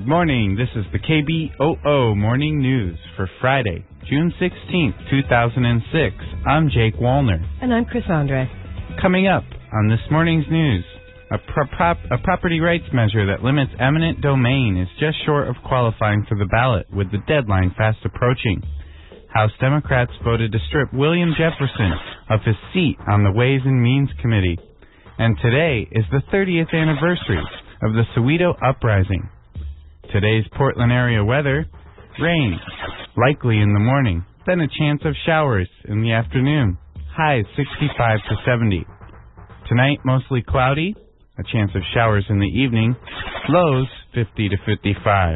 Good morning. This is the KBOO Morning News for Friday, June 16th, 2006. I'm Jake Wallner. And I'm Chris Andre. Coming up on this morning's news, a property rights measure that limits eminent domain is just short of qualifying for the ballot, with the deadline fast approaching. House Democrats voted to strip William Jefferson of his seat on the Ways and Means Committee. And today is the 30th anniversary of the Soweto Uprising. Today's Portland area weather: rain, likely in the morning, then a chance of showers in the afternoon. Highs 65 to 70. Tonight, mostly cloudy, a chance of showers in the evening. Lows 50 to 55.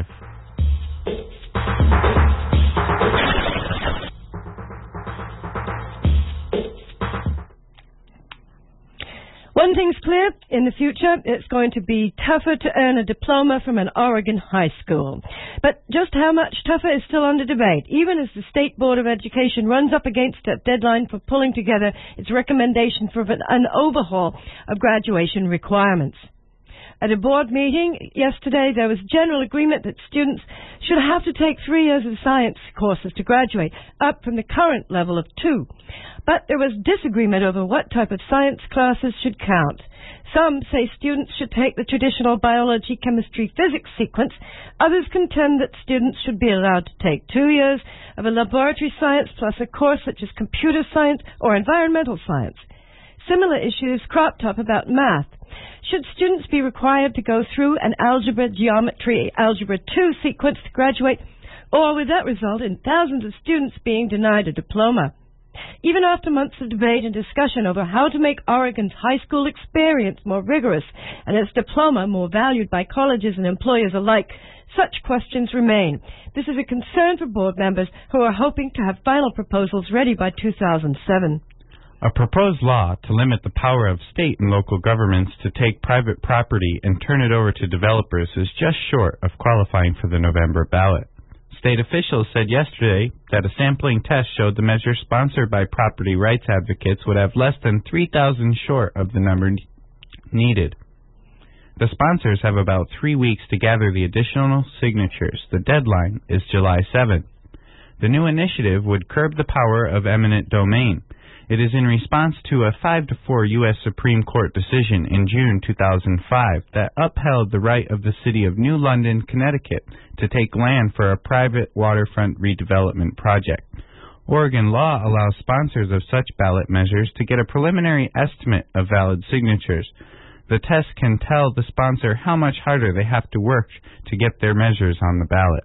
One thing's clear, in the future, it's going to be tougher to earn a diploma from an Oregon high school. But just how much tougher is still under debate, even as the State Board of Education runs up against a deadline for pulling together its recommendation for an overhaul of graduation requirements. At a board meeting yesterday, there was general agreement that students should have to take 3 years of science courses to graduate, up from the current level of 2. But there was disagreement over what type of science classes should count. Some say students should take the traditional biology, chemistry, physics sequence. Others contend that students should be allowed to take 2 years of a laboratory science plus a course such as computer science or environmental science. Similar issues cropped up about math. Should students be required to go through an algebra, geometry, algebra 2 sequence to graduate, or would that result in thousands of students being denied a diploma? Even after months of debate and discussion over how to make Oregon's high school experience more rigorous and its diploma more valued by colleges and employers alike, such questions remain. This is a concern for board members who are hoping to have final proposals ready by 2007. A proposed law to limit the power of state and local governments to take private property and turn it over to developers is just short of qualifying for the November ballot. State officials said yesterday that a sampling test showed the measure sponsored by property rights advocates would have less than 3,000 short of the number needed. The sponsors have about 3 weeks to gather the additional signatures. The deadline is July 7th. The new initiative would curb the power of eminent domain. It is in response to a 5-4 U.S. Supreme Court decision in June 2005 that upheld the right of the city of New London, Connecticut, to take land for a private waterfront redevelopment project. Oregon law allows sponsors of such ballot measures to get a preliminary estimate of valid signatures. The test can tell the sponsor how much harder they have to work to get their measures on the ballot.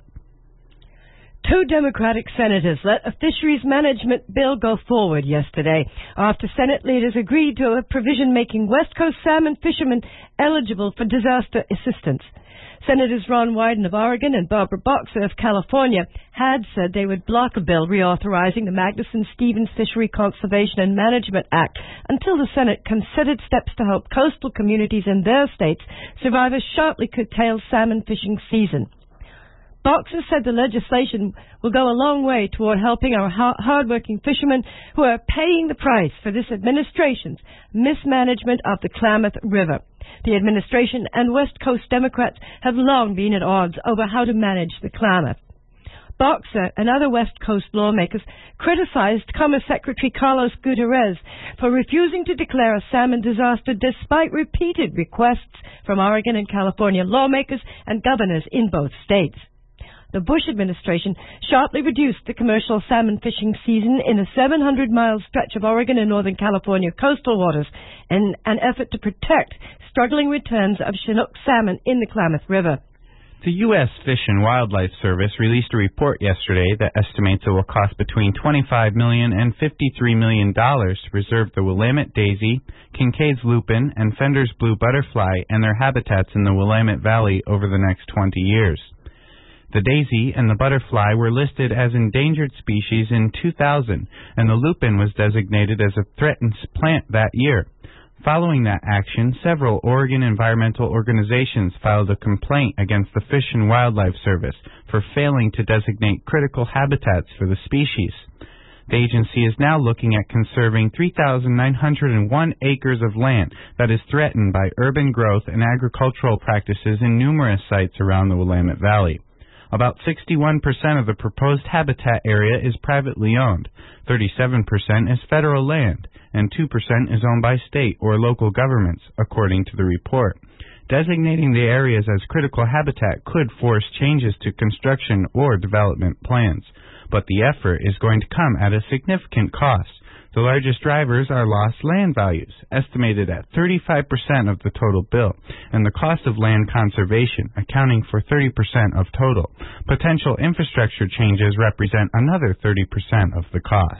2 Democratic senators let a fisheries management bill go forward yesterday after Senate leaders agreed to a provision making West Coast salmon fishermen eligible for disaster assistance. Senators Ron Wyden of Oregon and Barbara Boxer of California had said they would block a bill reauthorizing the Magnuson-Stevens Fishery Conservation and Management Act until the Senate considered steps to help coastal communities in their states survive a sharply curtailed salmon fishing season. Boxer said the legislation will go a long way toward helping our hard-working fishermen who are paying the price for this administration's mismanagement of the Klamath River. The administration and West Coast Democrats have long been at odds over how to manage the Klamath. Boxer and other West Coast lawmakers criticized Commerce Secretary Carlos Gutierrez for refusing to declare a salmon disaster despite repeated requests from Oregon and California lawmakers and governors in both states. The Bush administration sharply reduced the commercial salmon fishing season in a 700-mile stretch of Oregon and Northern California coastal waters in an effort to protect struggling returns of Chinook salmon in the Klamath River. The U.S. Fish and Wildlife Service released a report yesterday that estimates it will cost between $25 million and $53 million to preserve the Willamette daisy, Kincaid's lupin, and Fender's blue butterfly and their habitats in the Willamette Valley over the next 20 years. The daisy and the butterfly were listed as endangered species in 2000, and the lupin was designated as a threatened plant that year. Following that action, several Oregon environmental organizations filed a complaint against the Fish and Wildlife Service for failing to designate critical habitats for the species. The agency is now looking at conserving 3,901 acres of land that is threatened by urban growth and agricultural practices in numerous sites around the Willamette Valley. About 61% of the proposed habitat area is privately owned, 37% is federal land, and 2% is owned by state or local governments, according to the report. Designating the areas as critical habitat could force changes to construction or development plans, but the effort is going to come at a significant cost. The largest drivers are lost land values, estimated at 35% of the total bill, and the cost of land conservation, accounting for 30% of total. Potential infrastructure changes represent another 30% of the cost.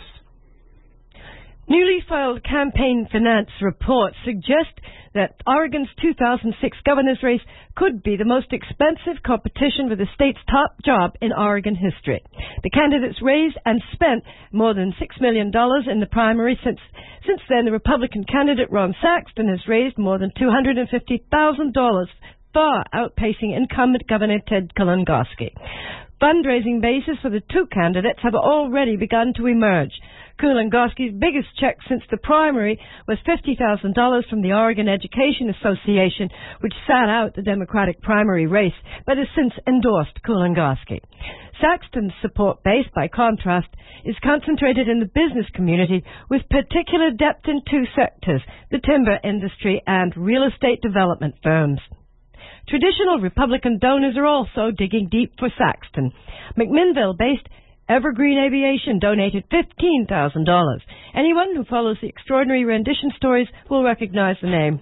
Newly filed campaign finance reports suggest that Oregon's 2006 governor's race could be the most expensive competition for the state's top job in Oregon history. The candidates raised and spent more than $6 million in the primary. Since then, the Republican candidate Ron Saxton has raised more than $250,000, far outpacing incumbent Governor Ted Kulongoski. Fundraising bases for the two candidates have already begun to emerge. Kulongoski's biggest check since the primary was $50,000 from the Oregon Education Association, which sat out the Democratic primary race, but has since endorsed Kulongoski. Saxton's support base, by contrast, is concentrated in the business community, with particular depth in two sectors, the timber industry and real estate development firms. Traditional Republican donors are also digging deep for Saxton. McMinnville-based Evergreen Aviation donated $15,000. Anyone who follows the extraordinary rendition stories will recognize the name.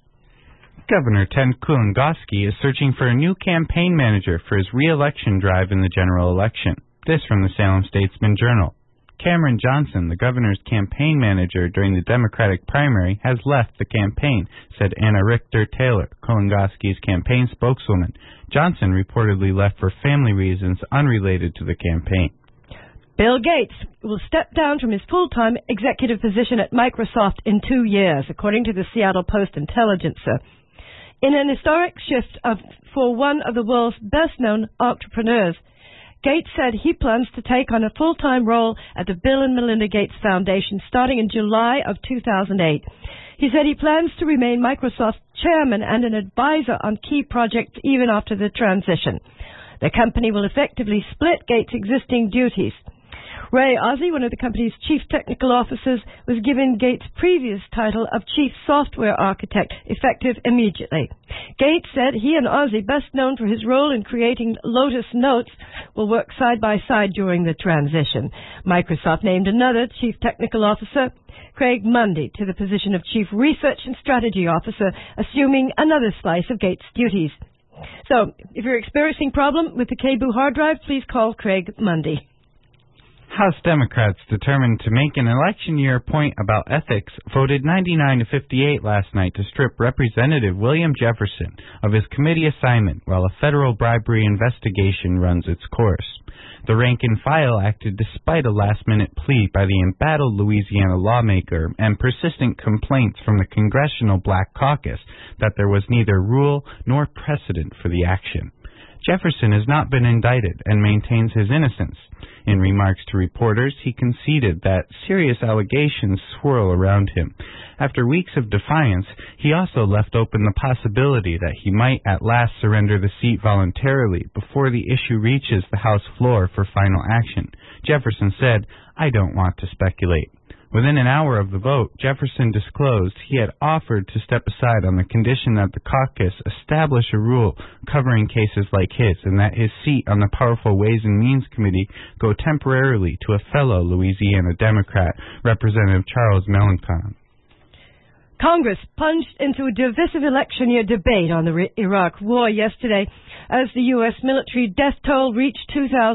Governor Ted Kulongoski is searching for a new campaign manager for his re-election drive in the general election. This from the Salem Statesman Journal. Cameron Johnson, the governor's campaign manager during the Democratic primary, has left the campaign, said Anna Richter-Taylor, Kulongoski's campaign spokeswoman. Johnson reportedly left for family reasons unrelated to the campaign. Bill Gates will step down from his full-time executive position at Microsoft in 2 years, according to the Seattle Post-Intelligencer. In an historic shift for one of the world's best-known entrepreneurs, Gates said he plans to take on a full-time role at the Bill and Melinda Gates Foundation starting in July of 2008. He said he plans to remain Microsoft's chairman and an advisor on key projects even after the transition. The company will effectively split Gates' existing duties. Ray Ozzie, one of the company's chief technical officers, was given Gates' previous title of chief software architect, effective immediately. Gates said he and Ozzie, best known for his role in creating Lotus Notes, will work side by side during the transition. Microsoft named another chief technical officer, Craig Mundy, to the position of chief research and strategy officer, assuming another slice of Gates' duties. So, if you're experiencing a problem with the KBOO hard drive, please call Craig Mundy. House Democrats, determined to make an election year point about ethics, voted 99 to 58 last night to strip Representative William Jefferson of his committee assignment while a federal bribery investigation runs its course. The rank and file acted despite a last-minute plea by the embattled Louisiana lawmaker and persistent complaints from the Congressional Black Caucus that there was neither rule nor precedent for the action. Jefferson has not been indicted and maintains his innocence. In remarks to reporters, he conceded that serious allegations swirl around him. After weeks of defiance, he also left open the possibility that he might at last surrender the seat voluntarily before the issue reaches the House floor for final action. Jefferson said, "I don't want to speculate." Within an hour of the vote, Jefferson disclosed he had offered to step aside on the condition that the caucus establish a rule covering cases like his and that his seat on the powerful Ways and Means Committee go temporarily to a fellow Louisiana Democrat, Representative Charles Melancon. Congress plunged into a divisive election year debate on the Iraq War yesterday as the U.S. military death toll reached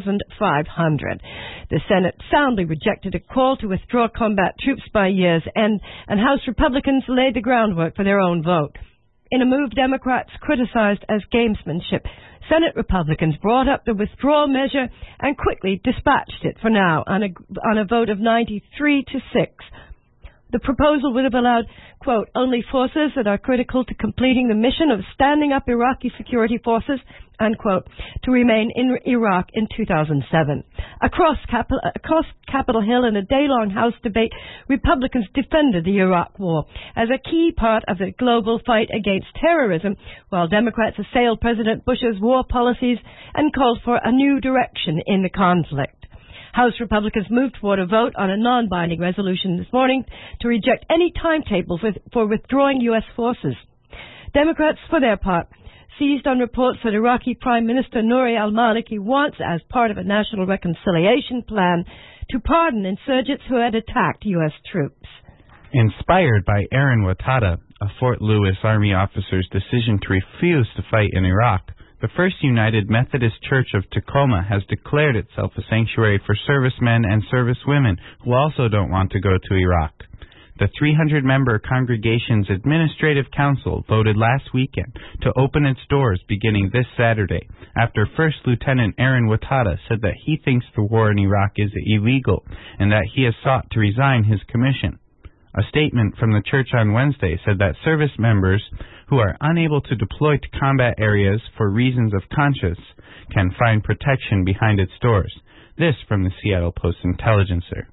2,500. The Senate soundly rejected a call to withdraw combat troops by year's end, and House Republicans laid the groundwork for their own vote. In a move Democrats criticized as gamesmanship, Senate Republicans brought up the withdrawal measure and quickly dispatched it for now on a vote of 93 to 6. The proposal would have allowed, quote, only forces that are critical to completing the mission of standing up Iraqi security forces, unquote, to remain in Iraq in 2007. Across Capitol Hill in a day-long House debate, Republicans defended the Iraq War as a key part of the global fight against terrorism, while Democrats assailed President Bush's war policies and called for a new direction in the conflict. House Republicans moved toward a vote on a non-binding resolution this morning to reject any timetable for withdrawing U.S. forces. Democrats, for their part, seized on reports that Iraqi Prime Minister Nouri al-Maliki wants, as part of a national reconciliation plan, to pardon insurgents who had attacked U.S. troops. Inspired by Aaron Watada, a Fort Lewis Army officer's decision to refuse to fight in Iraq, the First United Methodist Church of Tacoma has declared itself a sanctuary for servicemen and servicewomen who also don't want to go to Iraq. The 300-member congregation's Administrative Council voted last weekend to open its doors beginning this Saturday, after First Lieutenant Aaron Watada said that he thinks the war in Iraq is illegal and that he has sought to resign his commission. A statement from the church on Wednesday said that service members who are unable to deploy to combat areas for reasons of conscience can find protection behind its doors. This from the Seattle Post-Intelligencer.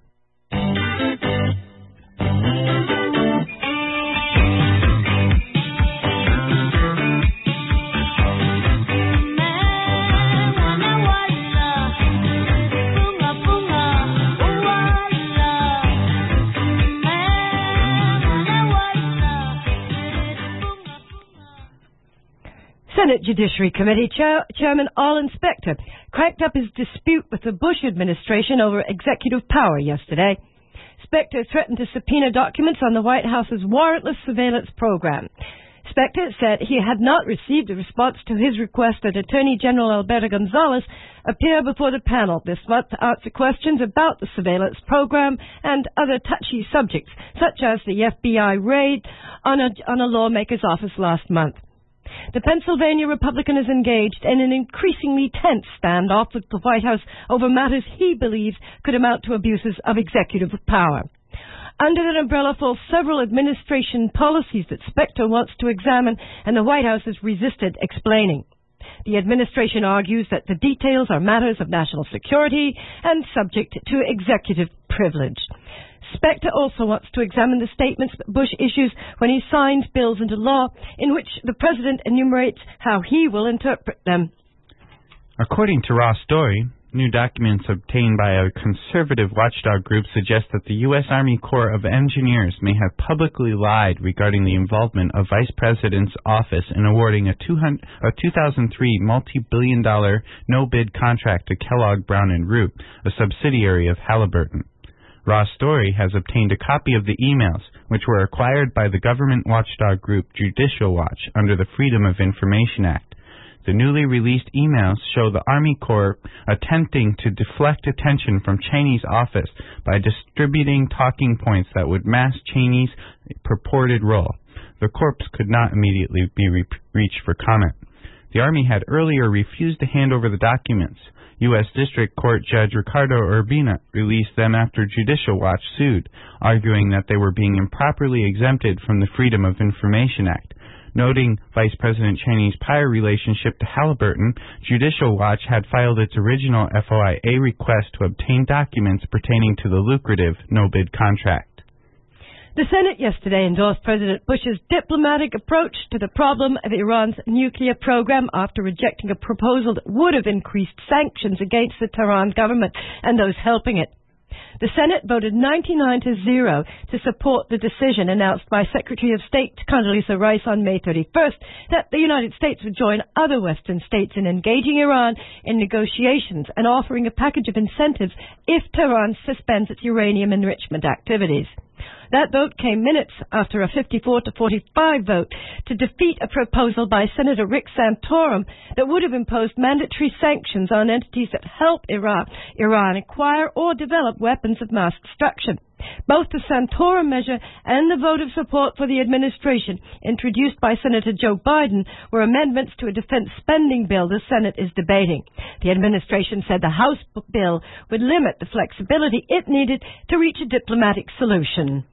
Senate Judiciary Committee Chairman Arlen Specter cracked up his dispute with the Bush administration over executive power yesterday. Specter threatened to subpoena documents on the White House's warrantless surveillance program. Specter said he had not received a response to his request that Attorney General Alberto Gonzales appear before the panel this month to answer questions about the surveillance program and other touchy subjects, such as the FBI raid on a lawmaker's office last month. The Pennsylvania Republican is engaged in an increasingly tense standoff with the White House over matters he believes could amount to abuses of executive power. Under that umbrella fall several administration policies that Specter wants to examine, and the White House has resisted explaining. The administration argues that the details are matters of national security and subject to executive privilege. Specter also wants to examine the statements Bush issues when he signs bills into law, in which the president enumerates how he will interpret them. According to Ross Story, new documents obtained by a conservative watchdog group suggest that the U.S. Army Corps of Engineers may have publicly lied regarding the involvement of Vice President's office in awarding a 2003 multi-billion-dollar no-bid contract to Kellogg Brown & Root, a subsidiary of Halliburton. Ross Story has obtained a copy of the emails, which were acquired by the government watchdog group Judicial Watch under the Freedom of Information Act. The newly released emails show the Army Corps attempting to deflect attention from Cheney's office by distributing talking points that would mask Cheney's purported role. The corps could not immediately be reached for comment. The Army had earlier refused to hand over the documents. U.S. District Court Judge Ricardo Urbina released them after Judicial Watch sued, arguing that they were being improperly exempted from the Freedom of Information Act. Noting Vice President Cheney's prior relationship to Halliburton, Judicial Watch had filed its original FOIA request to obtain documents pertaining to the lucrative no-bid contract. The Senate yesterday endorsed President Bush's diplomatic approach to the problem of Iran's nuclear program after rejecting a proposal that would have increased sanctions against the Tehran government and those helping it. The Senate voted 99-0 to support the decision announced by Secretary of State Condoleezza Rice on May 31st that the United States would join other Western states in engaging Iran in negotiations and offering a package of incentives if Tehran suspends its uranium enrichment activities. That vote came minutes after a 54-45 vote to defeat a proposal by Senator Rick Santorum that would have imposed mandatory sanctions on entities that help Iran acquire or develop weapons of mass destruction. Both the Santorum measure and the vote of support for the administration introduced by Senator Joe Biden were amendments to a defense spending bill the Senate is debating. The administration said the House bill would limit the flexibility it needed to reach a diplomatic solution.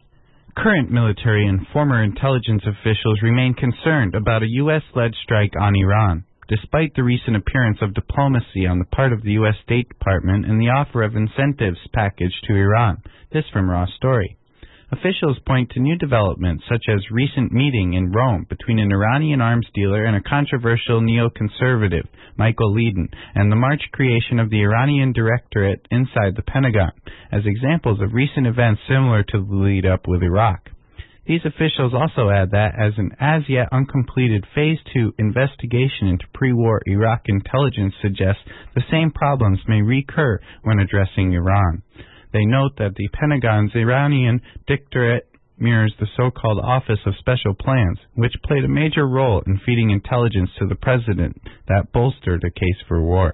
Current military and former intelligence officials remain concerned about a U.S.-led strike on Iran, despite the recent appearance of diplomacy on the part of the U.S. State Department and the offer of incentives package to Iran. This from Raw Story. Officials point to new developments such as recent meeting in Rome between an Iranian arms dealer and a controversial neoconservative, Michael Leedon, and the March creation of the Iranian Directorate inside the Pentagon, as examples of recent events similar to the lead-up with Iraq. These officials also add that as an as-yet uncompleted Phase 2 investigation into pre-war Iraq intelligence suggests the same problems may recur when addressing Iran. They note that the Pentagon's Iranian Directorate mirrors the so-called Office of Special Plans, which played a major role in feeding intelligence to the president that bolstered a case for war.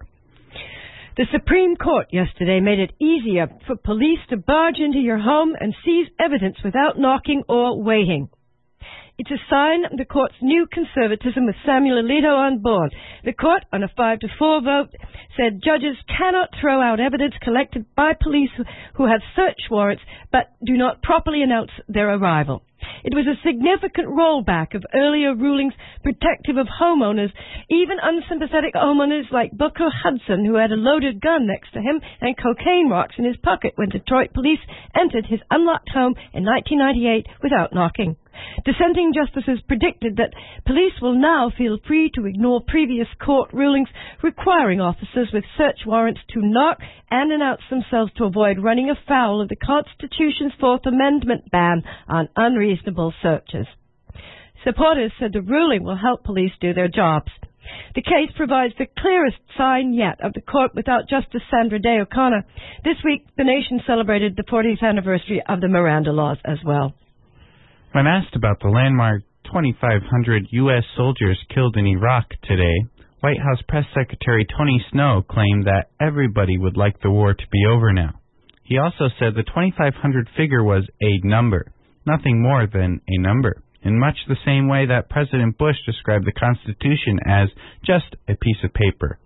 The Supreme Court yesterday made it easier for police to barge into your home and seize evidence without knocking or waiting. It's a sign of the court's new conservatism with Samuel Alito on board. The court, on a 5-4 vote, said judges cannot throw out evidence collected by police who have search warrants but do not properly announce their arrival. It was a significant rollback of earlier rulings protective of homeowners, even unsympathetic homeowners like Booker Hudson, who had a loaded gun next to him and cocaine rocks in his pocket when Detroit police entered his unlocked home in 1998 without knocking. Dissenting justices predicted that police will now feel free to ignore previous court rulings requiring officers with search warrants to knock and announce themselves to avoid running afoul of the Constitution's Fourth Amendment ban on unreasonable searches. Supporters said the ruling will help police do their jobs. The case provides the clearest sign yet of the court without Justice Sandra Day O'Connor. This week, the nation celebrated the 40th anniversary of the Miranda laws as well. When asked about the landmark 2,500 U.S. soldiers killed in Iraq today, White House Press Secretary Tony Snow claimed that everybody would like the war to be over now. He also said the 2,500 figure was a number, nothing more than a number, in much the same way that President Bush described the Constitution as just a piece of paper.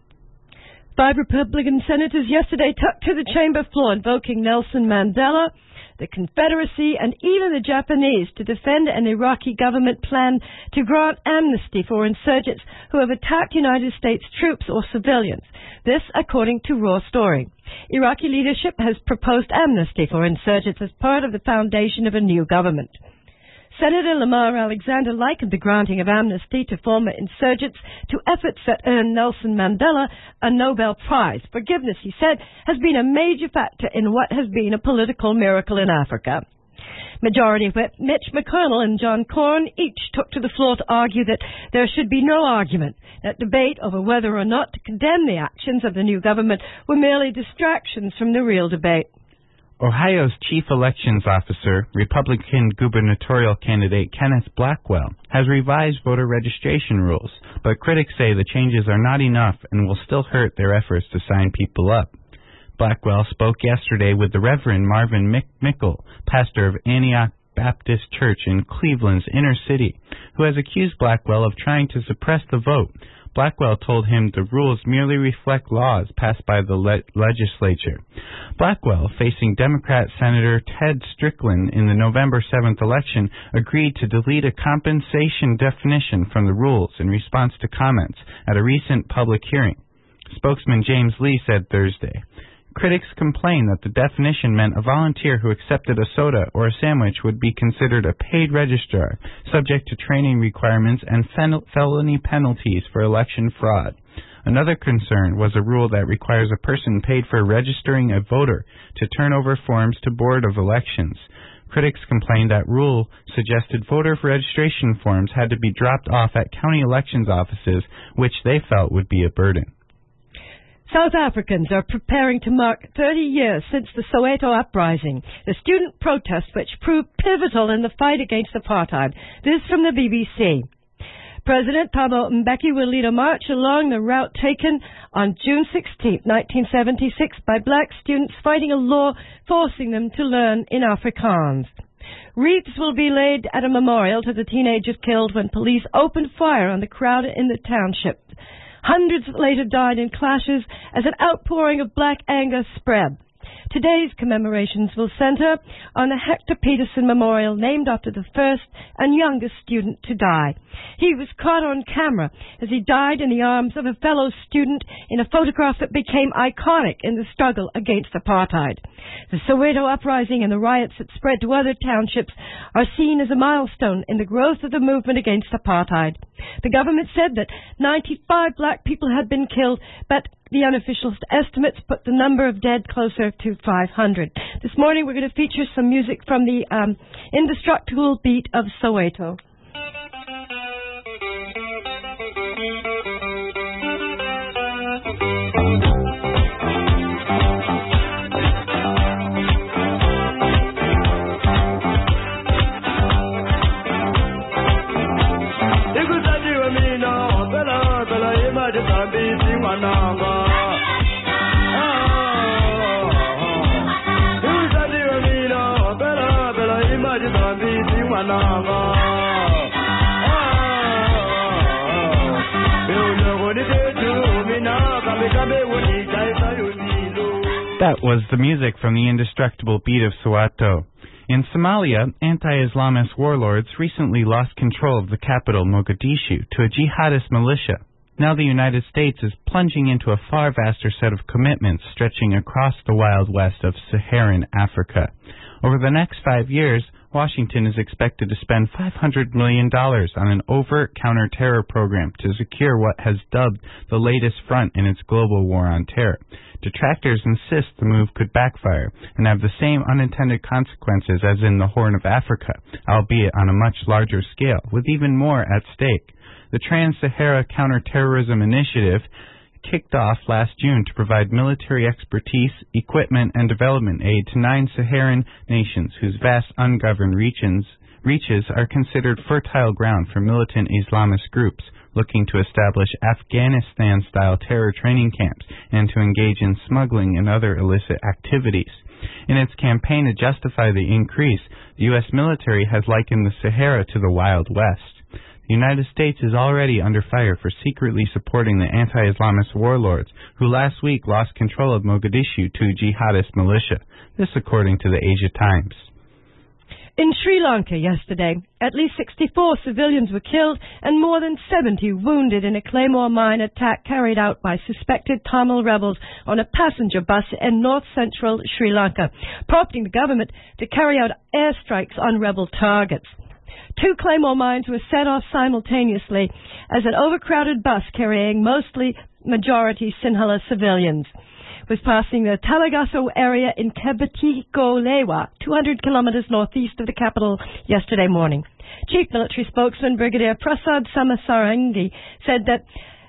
5 Republican senators yesterday took to the chamber floor invoking Nelson Mandela, the Confederacy, and even the Japanese to defend an Iraqi government plan to grant amnesty for insurgents who have attacked United States troops or civilians. This, according to Raw Story. Iraqi leadership has proposed amnesty for insurgents as part of the foundation of a new government. Senator Lamar Alexander likened the granting of amnesty to former insurgents to efforts that earned Nelson Mandela a Nobel Prize. Forgiveness, he said, has been a major factor in what has been a political miracle in Africa. Majority Whip Mitch McConnell and John Cornyn each took to the floor to argue that there should be no argument, that debate over whether or not to condemn the actions of the new government were merely distractions from the real debate. Ohio's chief elections officer, Republican gubernatorial candidate Kenneth Blackwell, has revised voter registration rules, but critics say the changes are not enough and will still hurt their efforts to sign people up. Blackwell spoke yesterday with the Reverend Marvin Mickle, pastor of Antioch Baptist Church in Cleveland's inner city, who has accused Blackwell of trying to suppress the vote. Blackwell told him the rules merely reflect laws passed by the legislature. Blackwell, facing Democrat Senator Ted Strickland in the November 7th election, agreed to delete a compensation definition from the rules in response to comments at a recent public hearing. Spokesman James Lee said Thursday. Critics complained that the definition meant a volunteer who accepted a soda or a sandwich would be considered a paid registrar, subject to training requirements and felony penalties for election fraud. Another concern was a rule that requires a person paid for registering a voter to turn over forms to Board of Elections. Critics complained that rule suggested voter registration forms had to be dropped off at county elections offices, which they felt would be a burden. South Africans are preparing to mark 30 years since the Soweto uprising, the student protest which proved pivotal in the fight against apartheid. This from the BBC. President Thabo Mbeki will lead a march along the route taken on June 16, 1976 by black students fighting a law forcing them to learn in Afrikaans. Wreaths will be laid at a memorial to the teenagers killed when police opened fire on the crowd in the township. Hundreds later died in clashes as an outpouring of black anger spread. Today's commemorations will center on the Hector Peterson Memorial, named after the first and youngest student to die. He was caught on camera as he died in the arms of a fellow student in a photograph that became iconic in the struggle against apartheid. The Soweto uprising and the riots that spread to other townships are seen as a milestone in the growth of the movement against apartheid. The government said that 95 black people had been killed, but the unofficial estimates put the number of dead closer to 500. This morning we're going to feature some music from the indestructible beat of Soweto. That was the music from the indestructible beat of Soweto. In Somalia, anti-Islamist warlords recently lost control of the capital, Mogadishu, to a jihadist militia. Now the United States is plunging into a far vaster set of commitments stretching across the wild west of Saharan Africa. Over the next 5 years, Washington is expected to spend $500 million on an overt counter-terror program to secure what has dubbed the latest front in its global war on terror. Detractors insist the move could backfire and have the same unintended consequences as in the Horn of Africa, albeit on a much larger scale, with even more at stake. The Trans-Sahara Counterterrorism Initiative kicked off last June to provide military expertise, equipment, and development aid to 9 Saharan nations whose vast ungoverned reaches are considered fertile ground for militant Islamist groups looking to establish Afghanistan-style terror training camps and to engage in smuggling and other illicit activities. In its campaign to justify the increase, the U.S. military has likened the Sahara to the Wild West. The United States is already under fire for secretly supporting the anti-Islamist warlords who last week lost control of Mogadishu to jihadist militia. This according to the Asia Times. In Sri Lanka yesterday, at least 64 civilians were killed and more than 70 wounded in a claymore mine attack carried out by suspected Tamil rebels on a passenger bus in north-central Sri Lanka, prompting the government to carry out airstrikes on rebel targets. 2 claymore mines were set off simultaneously as an overcrowded bus carrying mostly majority Sinhala civilians was passing the Talagasso area in Kebetiko-Lewa, 200 kilometers northeast of the capital yesterday morning. Chief Military Spokesman Brigadier Prasad Samasarangi said that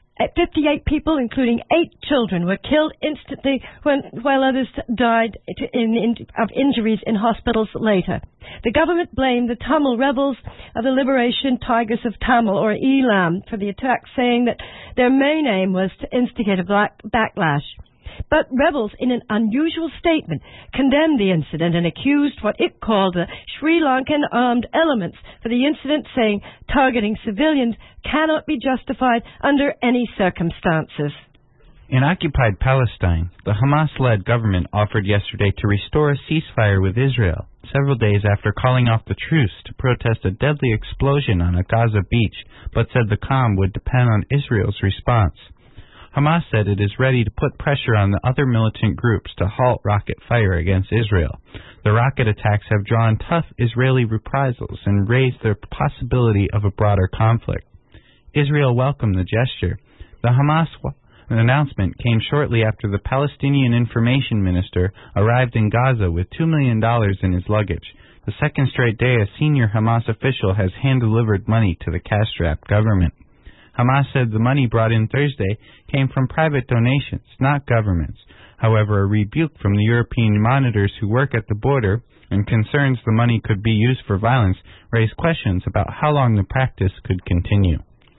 58 people, including 8 children, were killed instantly while others died of injuries in hospitals later. The government blamed the Tamil rebels of the Liberation Tigers of Tamil, or ELAM, for the attack, saying that their main aim was to instigate a backlash. But rebels, in an unusual statement, condemned the incident and accused what it called the Sri Lankan armed elements for the incident, saying targeting civilians cannot be justified under any circumstances. In occupied Palestine, the Hamas-led government offered yesterday to restore a ceasefire with Israel, several days after calling off the truce to protest a deadly explosion on a Gaza beach, but said the calm would depend on Israel's response. Hamas said it is ready to put pressure on the other militant groups to halt rocket fire against Israel. The rocket attacks have drawn tough Israeli reprisals and raised the possibility of a broader conflict. Israel welcomed the gesture. The Hamas announcement came shortly after the Palestinian information minister arrived in Gaza with $2 million in his luggage. The second straight day a senior Hamas official has hand-delivered money to the cash-strapped government. Hamas said the money brought in Thursday came from private donations, not governments. However, a rebuke from the European monitors who work at the border and concerns the money could be used for violence raised questions about how long the practice could continue.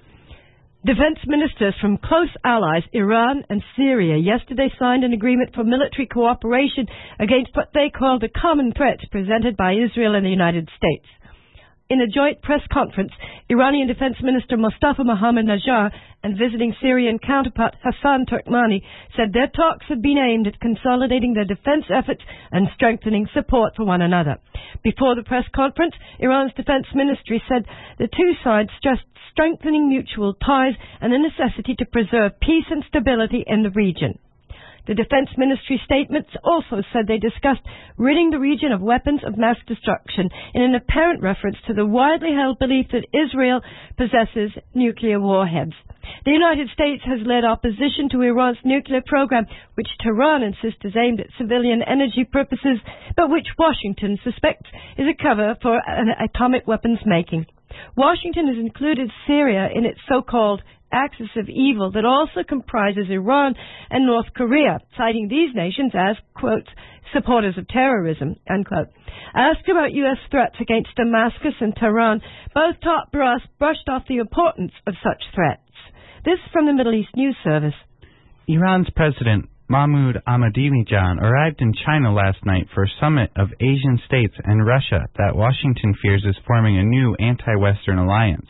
Defense ministers from close allies Iran and Syria yesterday signed an agreement for military cooperation against what they call the common threats presented by Israel and the United States. In a joint press conference, Iranian Defense Minister Mostafa Mohammad-Najjar and visiting Syrian counterpart Hassan Turkmani said their talks had been aimed at consolidating their defense efforts and strengthening support for one another. Before the press conference, Iran's defense ministry said the two sides stressed strengthening mutual ties and the necessity to preserve peace and stability in the region. The Defense Ministry statements also said they discussed ridding the region of weapons of mass destruction in an apparent reference to the widely held belief that Israel possesses nuclear warheads. The United States has led opposition to Iran's nuclear program, which Tehran insists is aimed at civilian energy purposes, but which Washington suspects is a cover for atomic weapons making. Washington has included Syria in its so-called axis of evil that also comprises Iran and North Korea, citing these nations as, quote, supporters of terrorism, unquote. Asked about U.S. threats against Damascus and Tehran, both top brass brushed off the importance of such threats. This from the Middle East News Service. Iran's President Mahmoud Ahmadinejad arrived in China last night for a summit of Asian states and Russia that Washington fears is forming a new anti-Western alliance.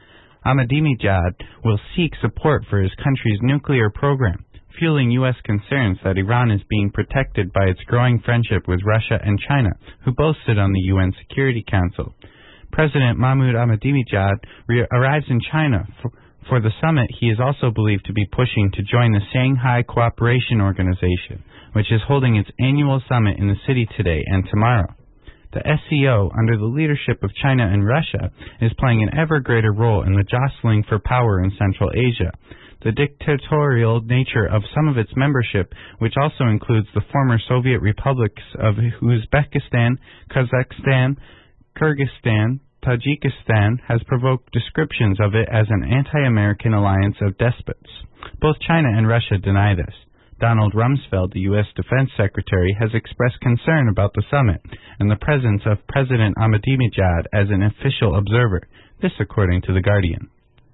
Ahmadinejad will seek support for his country's nuclear program, fueling U.S. concerns that Iran is being protected by its growing friendship with Russia and China, who both sit on the UN Security Council. President Mahmoud Ahmadinejad arrives in China for the summit. He is also believed to be pushing to join the Shanghai Cooperation Organization, which is holding its annual summit in the city today and tomorrow. The SCO, under the leadership of China and Russia, is playing an ever greater role in the jostling for power in Central Asia. The dictatorial nature of some of its membership, which also includes the former Soviet republics of Uzbekistan, Kazakhstan, Kyrgyzstan, Tajikistan, has provoked descriptions of it as an anti-American alliance of despots. Both China and Russia deny this. Donald Rumsfeld, the U.S. Defense Secretary, has expressed concern about the summit and the presence of President Ahmadinejad as an official observer. This according to The Guardian.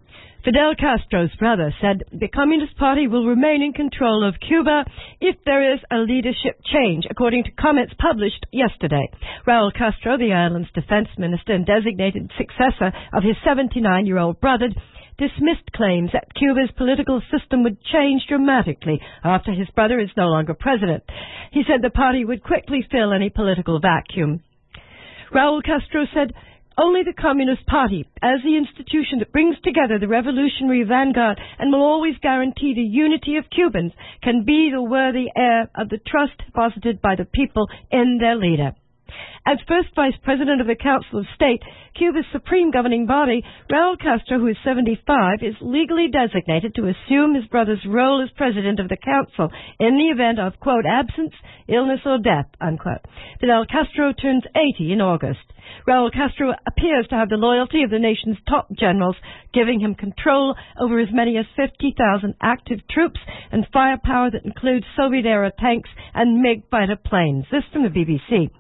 Fidel Castro's brother said the Communist Party will remain in control of Cuba if there is a leadership change, according to comments published yesterday. Raul Castro, the island's defense minister and designated successor of his 79-year-old brother, dismissed claims that Cuba's political system would change dramatically after his brother is no longer president. He said the party would quickly fill any political vacuum. Raul Castro said, only the Communist Party, as the institution that brings together the revolutionary vanguard and will always guarantee the unity of Cubans, can be the worthy heir of the trust deposited by the people in their leader. As first Vice President of the Council of State, Cuba's supreme governing body, Raul Castro, who is 75, is legally designated to assume his brother's role as President of the Council in the event of, quote, absence, illness, or death, unquote. Fidel Castro turns 80 in August. Raul Castro appears to have the loyalty of the nation's top generals, giving him control over as many as 50,000 active troops and firepower that includes Soviet-era tanks and MiG fighter planes. This from the BBC.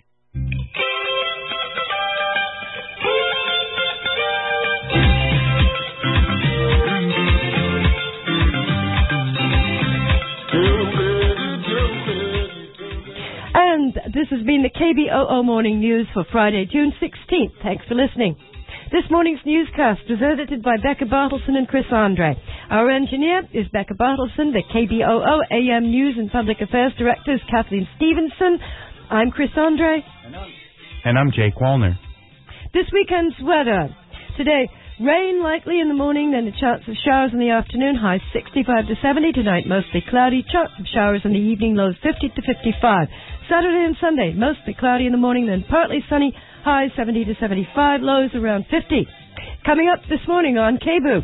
And this has been the KBOO Morning News for Friday, June 16th. Thanks for listening. This morning's newscast was edited by Becca Bartleson and Chris Andre. Our engineer is Becca Bartleson. The KBOO AM News and Public Affairs Director is Kathleen Stevenson. I'm Chris Andre. And I'm Jake Wallner. This weekend's weather. Today, rain likely in the morning, then a chance of showers in the afternoon, highs 65 to 70. Tonight, mostly cloudy, chance of showers in the evening, lows 50 to 55. Saturday and Sunday, mostly cloudy in the morning, then partly sunny, highs 70 to 75, lows around 50. Coming up this morning on KBOO.